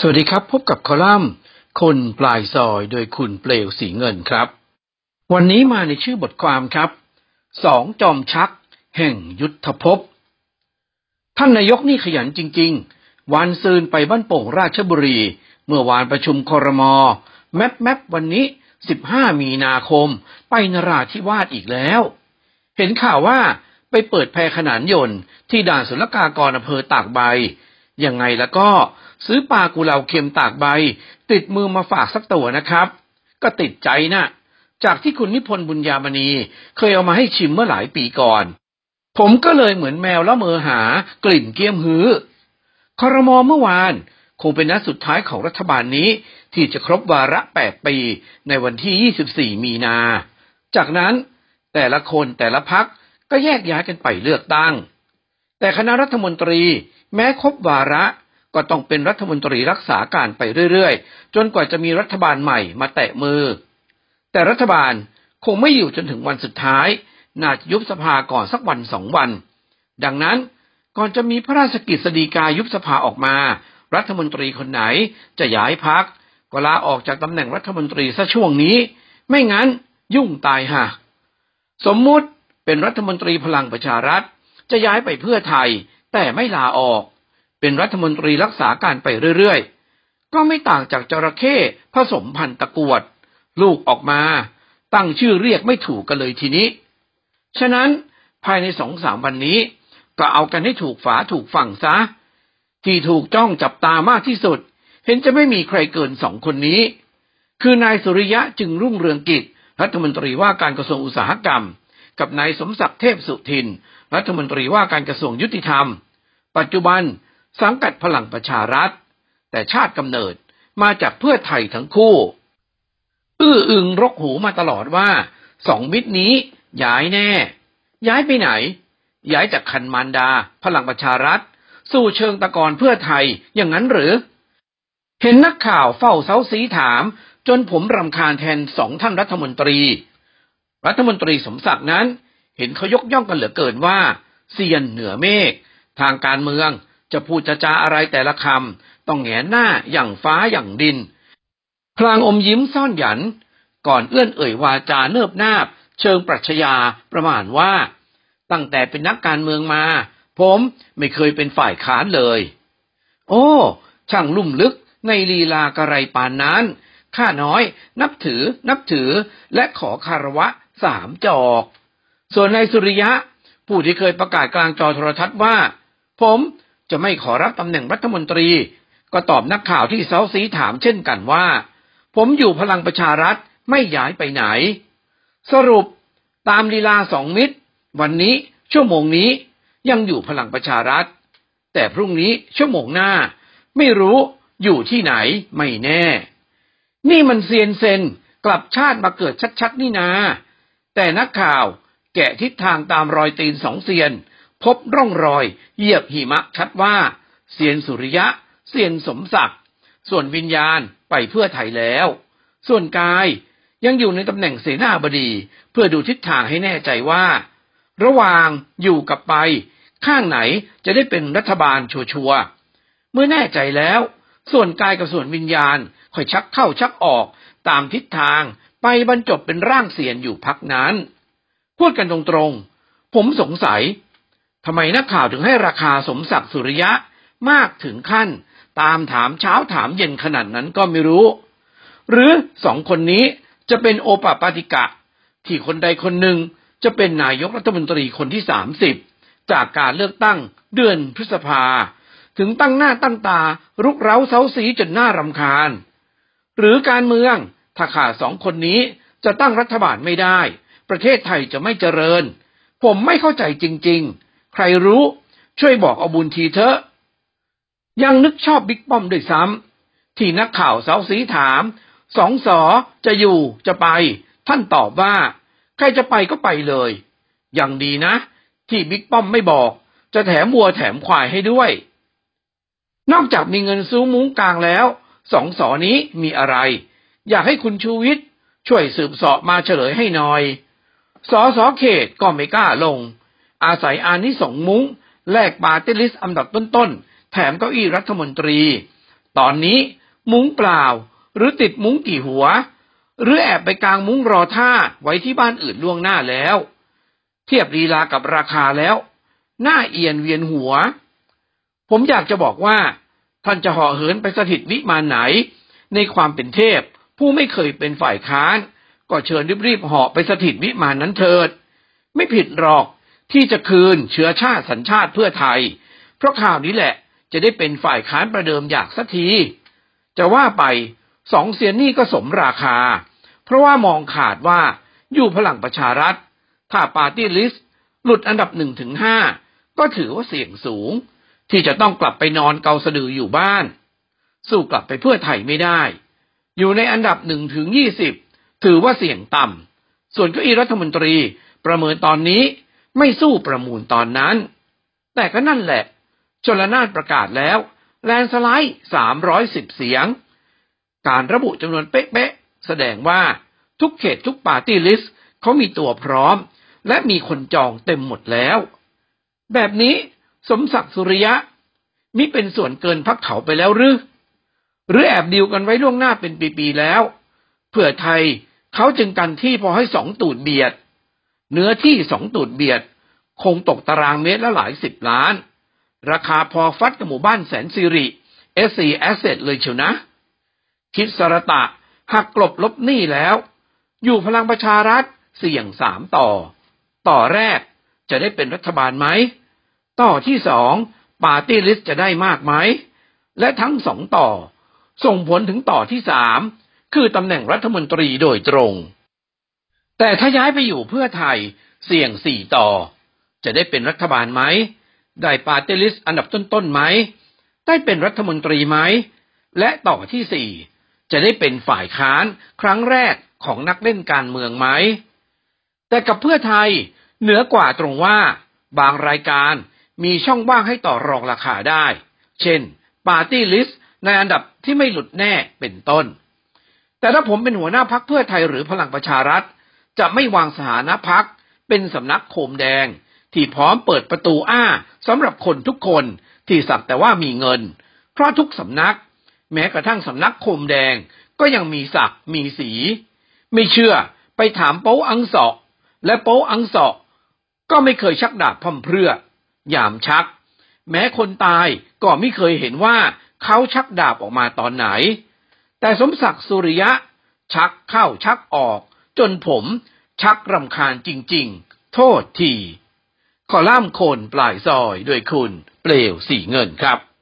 สวัสดีครับพบกับคอลัมน์คนปลายซอยโดยคุณเปลวสีเงินครับวันนี้มาในชื่อบทความครับสองจอมชักแห่งยุทธภพท่านนายกนี่ขยันจริงๆวันซืนไปบ้านโป่งราชบุรีเมื่อวานประชุมครม.แมปวันนี้15มีนาคมไปนราธิวาสอีกแล้วเห็นข่าวว่าไปเปิดแพขนานยนต์ที่ด่านศุลกากรอำเภอตากใบยังไงแล้วก็ซื้อปลากุเลาเค็มตากใบติดมือมาฝากสักตัวนะครับก็ติดใจนะจากที่คุณนิพนธ์บุญญามณีเคยเอามาให้ชิมเมื่อหลายปีก่อนผมก็เลยเหมือนแมวละเมอหากลิ่นเกี๊ยมฮื้อครม.เมื่อวานคงเป็นนัดสุดท้ายของรัฐบาลนี้ที่จะครบวาระ8ปีในวันที่24มีนาจากนั้นแต่ละคนแต่ละพรรคก็แยกย้ายกันไปเลือกตั้งแต่คณะรัฐมนตรีแม้ครบวาระก็ต้องเป็นรัฐมนตรีรักษาการไปเรื่อยๆจนกว่าจะมีรัฐบาลใหม่มาแตะมือแต่รัฐบาลคงไม่อยู่จนถึงวันสุดท้ายน่าจะยุบสภาก่อนสักวัน2 วันดังนั้นก่อนจะมีพระราชกฤษฎีกายุบสภาออกมารัฐมนตรีคนไหนจะย้ายพรรคก็ลาออกจากตำแหน่งรัฐมนตรีซะช่วงนี้ไม่งั้นยุ่งตายห่าสมมุติเป็นรัฐมนตรีพลังประชารัฐจะย้ายไปเพื่อไทยแต่ไม่ลาออกเป็นรัฐมนตรีรักษาการไปเรื่อยๆก็ไม่ต่างจากจระเข้ผสมพันธุ์ตะกรวดลูกออกมาตั้งชื่อเรียกไม่ถูกกันเลยทีนี้ฉะนั้นภายใน2-3 วันนี้ก็เอากันให้ถูกฝาถูกฝั่งซะที่ถูกจ้องจับตามากที่สุดเห็นจะไม่มีใครเกิน2 คนนี้คือนายสุริยะจึงรุ่งเรืองกิจรัฐมนตรีว่าการกระทรวงอุตสาหกรรมกับนายสมศักดิ์เทพสุทินรัฐมนตรีว่าการกระทรวงยุติธรรมปัจจุบันสังกัดพลังประชารัฐแต่ชาติกำเนิดมาจากเพื่อไทยทั้งคู่อึงรกหูมาตลอดว่า2 มิตรนี้ย้ายแน่ย้ายไปไหนย้ายจากคันมารดาพลังประชารัฐสู่เชิงตะกอนเพื่อไทยอย่างนั้นหรือเห็นนักข่าวเฝ้าเซ้าซีถามจนผมรำคาญแทน2 ท่านรัฐมนตรีสมศักดิ์นั้นเห็นเขายกย่องกันเหลือเกินว่าเซียนเหนือเมฆทางการเมืองจะพูดจาอะไรแต่ละคำต้องแหงนหน้าอย่างฟ้าอย่างดินพลางอมยิ้มซ่อนหยันก่อนเอื้อนเอ่ยวาจาเนิบนาบเชิงปรัชญาประมาณว่าตั้งแต่เป็นนักการเมืองมาผมไม่เคยเป็นฝ่ายค้านเลยโอ้ช่างลุ่มลึกในลีลากระไรปานนั้นข้าน้อยนับถือและขอคารวะ3 จอกส่วนนายสุริยะผู้ที่เคยประกาศกลางจอโทรทัศน์ว่าผมจะไม่ขอรับตำแหน่งรัฐมนตรีก็ตอบนักข่าวที่เซ้าซีถามเช่นกันว่าผมอยู่พลังประชารัฐไม่ย้ายไปไหนสรุปตามลีลา2 มิตรวันนี้ชั่วโมงนี้ยังอยู่พลังประชารัฐแต่พรุ่งนี้ชั่วโมงหน้าไม่รู้อยู่ที่ไหนไม่แน่นี่มันเซียนเซนกลับชาติมาเกิดชัดๆนี่นาแต่นักข่าวแกะทิศทางตามรอยตีน2 เซียนพบร่องรอยเหยียบหิมะชัดว่าเซียนสุริยะเซียนสมศักดิ์ส่วนวิญญาณไปเพื่อไทยแล้วส่วนกายยังอยู่ในตำแหน่งเสนาบดีเพื่อดูทิศทางให้แน่ใจว่าระหว่างอยู่กับไปข้างไหนจะได้เป็นรัฐบาลชัวร์เมื่อแน่ใจแล้วส่วนกายกับส่วนวิญญาณค่อยชักเข้าชักออกตามทิศทางไปบรรจบเป็นร่างเสียนอยู่พักนั้นพูดกันตรงๆผมสงสัยทำไมนักข่าวถึงให้ราคาสมศักดิ์สุริยะมากถึงขั้นตามถามเช้าถามเย็นขนาดนั้นก็ไม่รู้หรือ2 คนนี้จะเป็นโอปปาติกะที่คนใดคนหนึ่งจะเป็นนายกรัฐมนตรีคนที่30จากการเลือกตั้งเดือนพฤษภาถึงตั้งหน้าตั้งตารุกเร้าเซ้าซีจนน่ารำคาญหรือการเมืองถ้าขาด2 คนนี้จะตั้งรัฐบาลไม่ได้ประเทศไทยจะไม่เจริญผมไม่เข้าใจจริงๆใครรู้ช่วยบอกเอาบุญทีเถอะยังนึกชอบบิ๊กป้อมด้วยซ้ำที่นักข่าวเซ้าซีถาม2 ส.จะอยู่จะไปท่านตอบว่าใครจะไปก็ไปเลยอย่างดีนะที่บิ๊กป้อมไม่บอกจะแถมวัวแถมควายให้ด้วยนอกจากมีเงินซื้อมุ้งกลางแล้ว2 ส.นี้มีอะไรอยากให้คุณชูวิทย์ช่วยสืบเสาะมาเฉลยให้หน่อยส.เขตก็ไม่กล้าลงอาศัยอานิสงส์มุ้งแลกปาร์ตี้ลิสต์อันดับต้นๆแถมเก้าอี้รัฐมนตรีตอนนี้มุ้งเปล่าหรือติดมุ้งกี่หัวหรือแอบไปกางมุ้งรอท่าไว้ที่บ้านอื่นล่วงหน้าแล้วเทียบลีลากับราคาแล้วหน้าเอียนเวียนหัวผมอยากจะบอกว่าท่านจะห่อเหินไปสถิตวิมานไหนในความเป็นเทพผู้ไม่เคยเป็นฝ่ายค้านก็เชิญรีบๆเหาะไปสถิตวิมานนั้นเถิดไม่ผิดหรอกที่จะคืนเชื้อชาติสัญชาติเพื่อไทยเพราะข่าวนี้แหละจะได้เป็นฝ่ายค้านประเดิมอยากสักทีจะว่าไปสองเสียนนี่ก็สมราคาเพราะว่ามองขาดว่าอยู่พลังประชารัฐถ้าปาร์ตี้ลิสต์หลุดอันดับ 1-5 ก็ถือว่าเสี่ยงสูงที่จะต้องกลับไปนอนเกาสะดืออยู่บ้านสู้กลับไปเพื่อไทยไม่ได้อยู่ในอันดับ 1-20 ถือว่าเสี่ยงต่ำส่วนเก้าอี้รัฐมนตรีประเมินตอนนี้ไม่สู้ประมูลตอนนั้นแต่ก็นั่นแหละชลนานประกาศแล้วแลนสไลด์310เสียงการระบุจำนวนเป๊ะๆแสดงว่าทุกเขตทุกปาร์ตี้ลิสต์เขามีตัวพร้อมและมีคนจองเต็มหมดแล้วแบบนี้สมศักดิ์สุริยะมิเป็นส่วนเกินพรรคเขาไปแล้วหรือแอบดีลกันไว้ล่วงหน้าเป็นปีๆแล้วเพื่อไทยเขาจึงกันที่พอให้2 ตูดเบียดเนื้อที่2 ตูดเบียดคงตกตารางเมตรละหลาย10 ล้านราคาพอฟัดกับหมู่บ้านแสนสิริ SC Asset เลยเชียวนะคิดสรตะหักกลบลบหนี้แล้วอยู่พลังประชารัฐเสี่ยง3ต่อแรกจะได้เป็นรัฐบาลไหมต่อที่2ปาร์ตี้ลิสต์จะได้มากไหมและทั้ง2ต่อส่งผลถึงต่อที่3คือตำแหน่งรัฐมนตรีโดยตรงแต่ถ้าย้ายไปอยู่เพื่อไทยเสี่ยง4ต่อจะได้เป็นรัฐบาลไหมได้ปาร์ตี้ลิสต์อันดับต้นๆไหมได้เป็นรัฐมนตรีไหมและต่อที่4จะได้เป็นฝ่ายค้านครั้งแรกของนักเล่นการเมืองไหมแต่กับเพื่อไทยเหนือกว่าตรงว่าบางรายการมีช่องว่างให้ต่อรองราคาได้เช่นปาร์ตี้ลิสต์ในอันดับที่ไม่หลุดแน่เป็นต้นแต่ถ้าผมเป็นหัวหน้าพรรคเพื่อไทยหรือพลังประชารัฐจะไม่วางสถานะพรรคเป็นสำนักโคมแดงที่พร้อมเปิดประตูสำหรับคนทุกคนที่สักแต่ว่ามีเงินเพราะทุกสำนักแม้กระทั่งสำนักโคมแดงก็ยังมีศักดิ์มีสีไม่เชื่อไปถามโป๊อังเสาะและโป๊อังเสาะก็ไม่เคยชักดาบพร่ำเพรื่อยามชักแม้คนตายก็ไม่เคยเห็นว่าเขาชักดาบออกมาตอนไหนแต่สมศักดิ์สุริยะชักเข้าชักออกจนผมชักรำคาญจริงๆโทษทีคอลัมน์คนปลายซอยโดยคุณเปลวสีเงินครับ